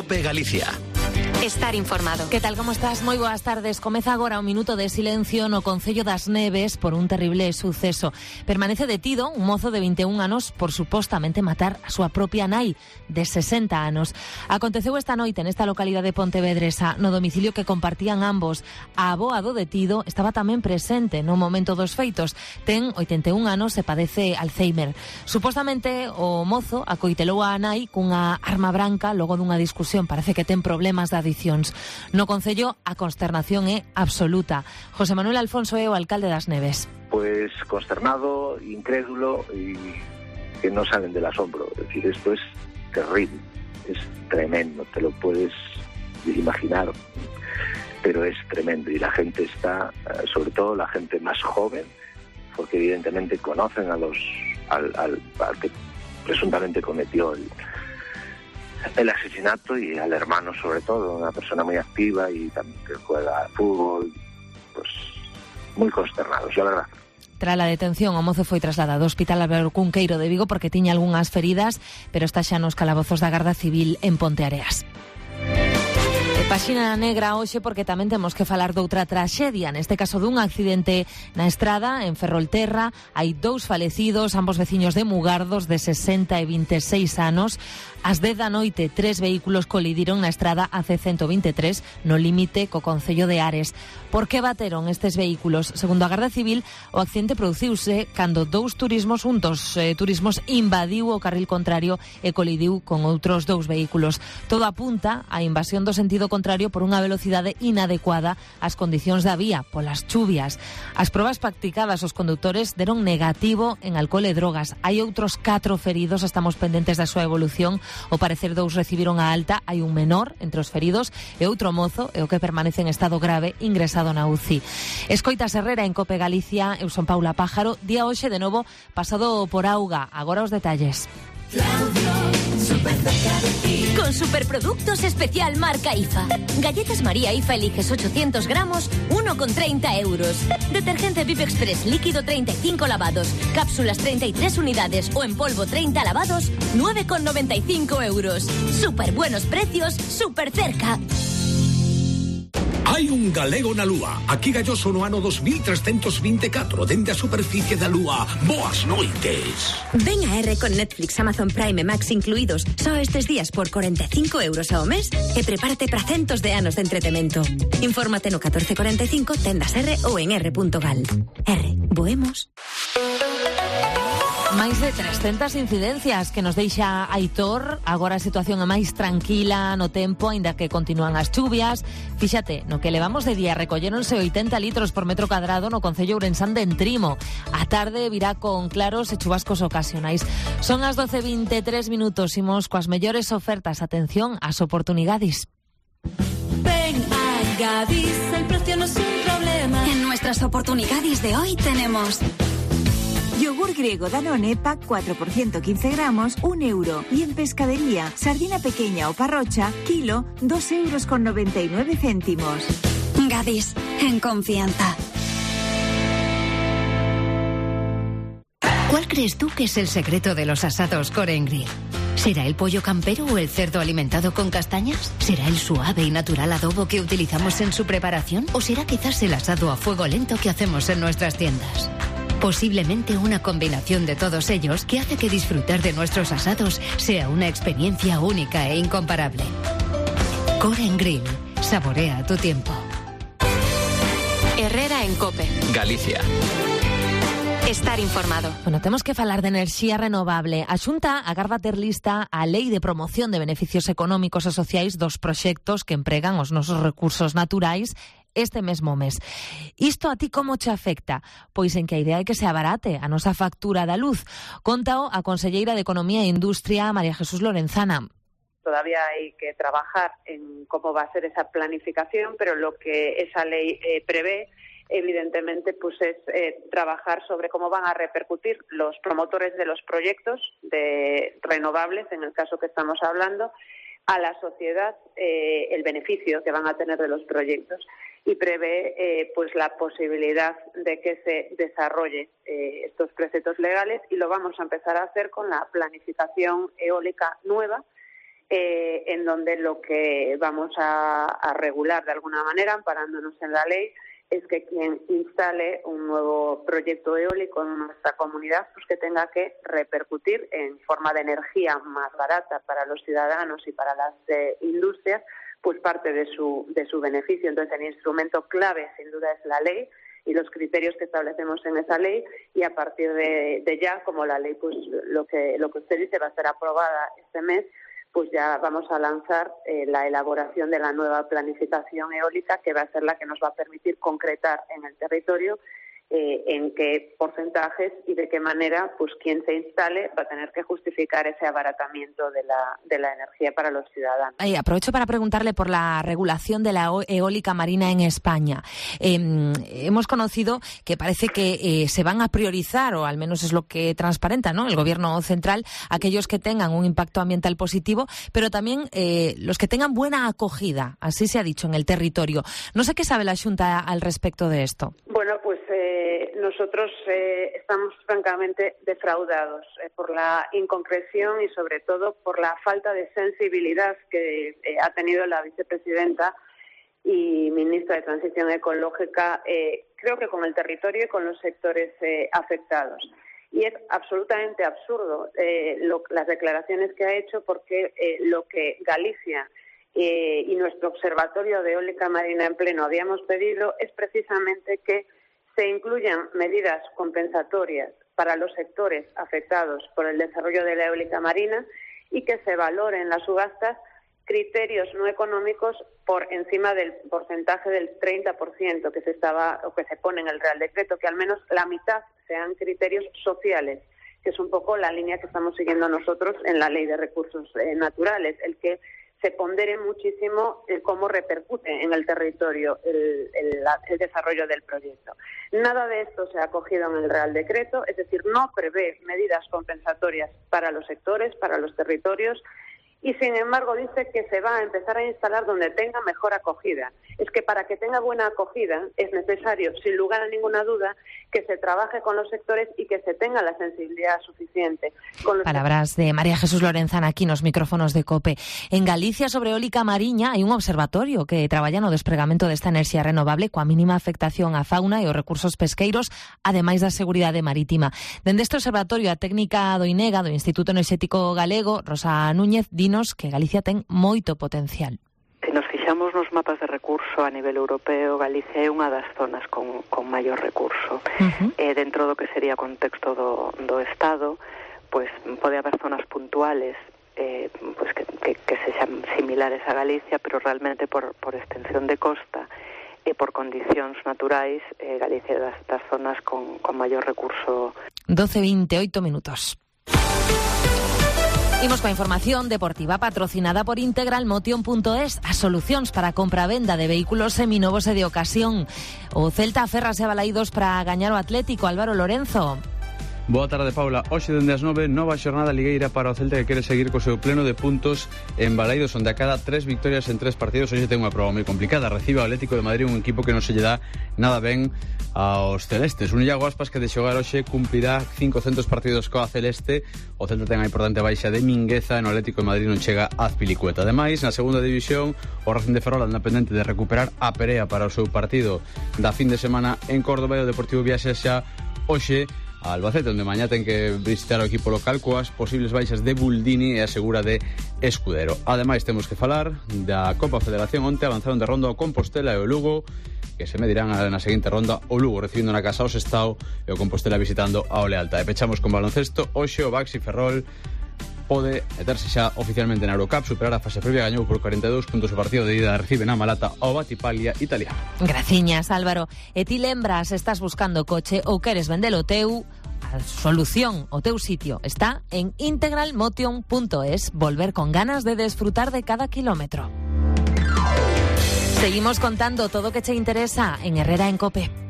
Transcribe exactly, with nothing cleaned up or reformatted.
COPE Galicia. Estar informado. Que tal, como estás? Moi boas tardes. Comeza agora un minuto de silencio no Concello das Neves por un terrible suceso. Permanece detido un mozo de vinte e un anos por supostamente matar a súa propia nai de sesenta anos. Aconteceu esta noite nesta localidade pontevedresa, no domicilio que compartían ambos. A avoa do detido estaba tamén presente no momento dos feitos. Ten oitenta e un anos e padece Alzheimer. Supostamente o mozo acoitelou a nai cunha arma branca logo dunha discusión. Parece que ten problemas de adicións. No Concello a consternación é absoluta. José Manuel Alfonso é o alcalde das Neves. Pues consternado, incrédulo y que no salen del asombro. Es decir, esto es terrible, es tremendo, te lo puedes imaginar, pero es tremendo. Y la gente está, sobre todo la gente más joven, porque evidentemente conocen a los al, al, al que presuntamente cometió el el asesinato, y al hermano sobre todo, una persona muy activa y también que juega al fútbol, pues muy consternados, la verdad. Tras a detención, o mozo foi trasladado ao Hospital Álvaro Cunqueiro de Vigo porque tiña algunhas feridas, pero está xa nos calabozos da Garda Civil en Ponteareas. Páxina negra hoxe porque tamén temos que falar doutra traxedia, neste caso dun accidente na estrada en Ferrolterra. Hai dous falecidos, ambos veciños de Mugardos de sesenta e vinte e seis anos. Ás dez da noite, tres vehículos colidiron na estrada A C ciento veintitrés no límite co concello de Ares. Por que bateron estes vehículos? Segundo a Garda Civil, o accidente produciuse cando dous turismos, un dos eh, turismos invadiu o carril contrario e colidiu con outros dous vehículos. Todo apunta á invasión do sentido contrario por unha velocidade inadecuada ás condicións da vía, polas chuvias. As probas practicadas aos condutores deron negativo en alcohol e drogas. Hai outros catro feridos, estamos pendentes da súa evolución. Ao parecer dous recibiron a alta, hai un menor entre os feridos e outro mozo, e o que permanece en estado grave, ingresado na U C I. Escoitas Herrera en COPE Galicia, eu son Paula Pájaro, día hoxe de novo pasado por auga. Agora os detalles. Con superproductos especial marca I F A. Galletas María I F A eliges ochocientos gramos, uno con treinta euros. Detergente Vive Express líquido treinta y cinco lavados. Cápsulas treinta y tres unidades o en polvo treinta lavados, nueve con noventa y cinco euros. Super buenos precios, super cerca. Hai un galego na Lúa. Aquí galloso no ano dos mil trescentos vinte e catro, dende a superficie da Lúa. Boas noites. Ven a R con Netflix, Amazon Prime e Max incluídos só estes días por cuarenta e cinco euros ao mes e prepárate para centos de anos de entretemento. Infórmate no catorce cuarenta e cinco, tendas R ou en r punto gal. R, boemos. Máis de trescentas incidencias que nos deixa Aitor. Agora a situación é máis tranquila no tempo, aínda que continúan as chuvias. Fíxate, no que levamos de día recolléronse oitenta litros por metro cadrado no concello ourensán de Entrimo. A tarde virá con claros e chubascos ocasionais. Son as doce e vinte e tres minutos, imos coas mellores ofertas. Atención ás oportunidades. Ven a Gadis, el precio no es un problema. En nuestras oportunidades de hoy tenemos yogur griego Danone pack cuatro por ciento quince gramos, un euro. Y en pescadería, sardina pequeña o parrocha, kilo, dos euros con noventa y nueve céntimos. Gadis, en confianza. ¿Cuál crees tú que es el secreto de los asados Core Grill? ¿Será el pollo campero o el cerdo alimentado con castañas? ¿Será el suave y natural adobo que utilizamos en su preparación? ¿O será quizás el asado a fuego lento que hacemos en nuestras tiendas? Posiblemente una combinación de todos ellos que hace que disfrutar de nuestros asados sea una experiencia única e incomparable. Core Grill. Saborea tu tiempo. Herrera en COPE Galicia. Estar informado. Bueno, temos que falar de enerxía renovable. A Xunta agarda ter lista a Lei de Promoción de Beneficios Económicos e Sociais dos proxectos que empregan os nosos recursos naturais este mesmo mes. Isto a ti como te afecta? Pois en que a idea é que se abarate a nosa factura da luz. Contao a conselleira de Economía e Industria, María Jesús Lorenzana. Todavía hay que trabajar en cómo va a ser esa planificación, pero lo que esa ley eh, prevé, evidentemente, pues es eh, trabajar sobre cómo van a repercutir los promotores de los proyectos de renovables, en el caso que estamos hablando, a la sociedad eh, el beneficio que van a tener de los proyectos, y prevé eh, pues la posibilidad de que se desarrolle eh, estos preceptos legales, y lo vamos a empezar a hacer con la planificación eólica nueva, eh, en donde lo que vamos a, a regular de alguna manera, amparándonos en la ley, es que quien instale un nuevo proyecto eólico en nuestra comunidad, pues que tenga que repercutir en forma de energía más barata para los ciudadanos y para las eh, industrias, pues parte de su de su beneficio. Entonces, el instrumento clave, sin duda, es la ley y los criterios que establecemos en esa ley, y a partir de, de ya, como la ley, pues lo que lo que usted dice va a ser aprobada este mes, pues ya vamos a lanzar eh, la elaboración de la nueva planificación eólica, que va a ser la que nos va a permitir concretar en el territorio eh, en qué porcentajes y de qué manera, pues quien se instale va a tener que justificar ese abaratamiento de la de la energía para los ciudadanos. Ay, aprovecho para preguntarle por la regulación de la eólica marina en España. Eh, hemos conocido que parece que eh, se van a priorizar, o al menos es lo que transparenta, ¿no?, el Gobierno central, aquellos que tengan un impacto ambiental positivo, pero también eh, los que tengan buena acogida, así se ha dicho, en el territorio. No sé qué sabe la Xunta al respecto de esto. Bueno, pues eh, nosotros eh, estamos francamente defraudados eh, por la inconcreción y sobre todo por la falta de sensibilidad que eh, ha tenido la vicepresidenta y ministra de Transición Ecológica, eh, creo que con el territorio y con los sectores eh, afectados. Y es absolutamente absurdo eh, lo, las declaraciones que ha hecho, porque eh, lo que Galicia eh, y nuestro Observatorio de Eólica Marina en Pleno habíamos pedido es precisamente que se incluyan medidas compensatorias para los sectores afectados por el desarrollo de la eólica marina y que se valoren las subastas criterios no económicos por encima del porcentaje del treinta por ciento que se estaba o que se pone en el Real Decreto, que al menos la mitad sean criterios sociales, que es un poco la línea que estamos siguiendo nosotros en la Ley de Recursos eh, Naturales, el que se pondere muchísimo el cómo repercute en el territorio el, el, el desarrollo del proyecto. Nada de esto se ha acogido en el Real Decreto, es decir, no prevé medidas compensatorias para los sectores, para los territorios, y sin embargo dice que se va a empezar a instalar donde tenga mejor acogida. Es que para que tenga buena acogida es necesario, sin lugar a ninguna duda, que se trabaje con los sectores y que se tenga la sensibilidad suficiente. Con los Palabras de María Jesús Lorenzana aquí nos micrófonos de COPE. En Galicia, sobre eólica mariña, hai un observatorio que traballa no despregamento desta enerxía renovable coa mínima afectación á fauna e aos recursos pesqueiros, ademais da seguridade marítima. Dende este observatorio, a técnica do INEGA, do Instituto Enerxético Galego, Rosa Núñez, dinos que Galicia ten moito potencial. Se nos fixamos nos mapas de recurso a nivel europeo, Galicia é unha das zonas con, con maior recurso. Uh-huh. E dentro do que sería o contexto do, do Estado, pues pode haber zonas puntuales eh, pues que, que, que sexan similares a Galicia, pero realmente por, por extensión de costa e por condicións naturais, eh, Galicia é das, das zonas con, con maior recurso. doce veintiocho minutos. Imos coa información deportiva patrocinada por Integral Motion punto es, as solucións para a compra-venda de vehículos seminovos e de ocasión. O Celta aférrase a Balaídos para gañar o Atlético. Álvaro Lorenzo. Boa tarde, Paula. Hoxe dende as nove, nova xornada ligueira para o Celta, que quere seguir co seu pleno de puntos en Balaídos, onde a cada tres victorias en tres partidos. Hoxe ten unha proba moi complicada. Recibe o Atlético de Madrid, un equipo que non se lle dá nada ben aos celestes. Un Iago Aspas que de xogar hoxe cumprirá quinhentos partidos coa celeste. O Celta ten a importante baixa de Mingueza, no Atlético de Madrid non chega a Azpilicueta. Ademais, na segunda división, o Racing de Ferrol anda pendente de recuperar a Perea para o seu partido da fin de semana en Córdoba, e o Deportivo viaxa xa hoxe a Albacete, onde mañá ten que visitar o equipo local coas posibles baixas de Buldini e a segura de Escudero. Ademais, temos que falar da Copa Federación. Onte avanzaron de ronda o Compostela e o Lugo, que se medirán na seguinte ronda, o Lugo recibindo na casa o Sestao e o Compostela visitando a Olealta. E pechamos con baloncesto. Hoxe o Baxi Ferrol pode meterse xa oficialmente na Eurocup, superar a fase previa, gañou por cuarenta e dous puntos o partido de ida, recibe na Malata ao Batipalia italiano. Graciñas, Álvaro. E ti lembras, estás buscando coche ou queres vendelo teu? A solución, o teu sitio está en Integral Motion punto es. Volver con ganas de desfrutar de cada kilómetro. Seguimos contando todo o que che interesa en Herrera en COPE.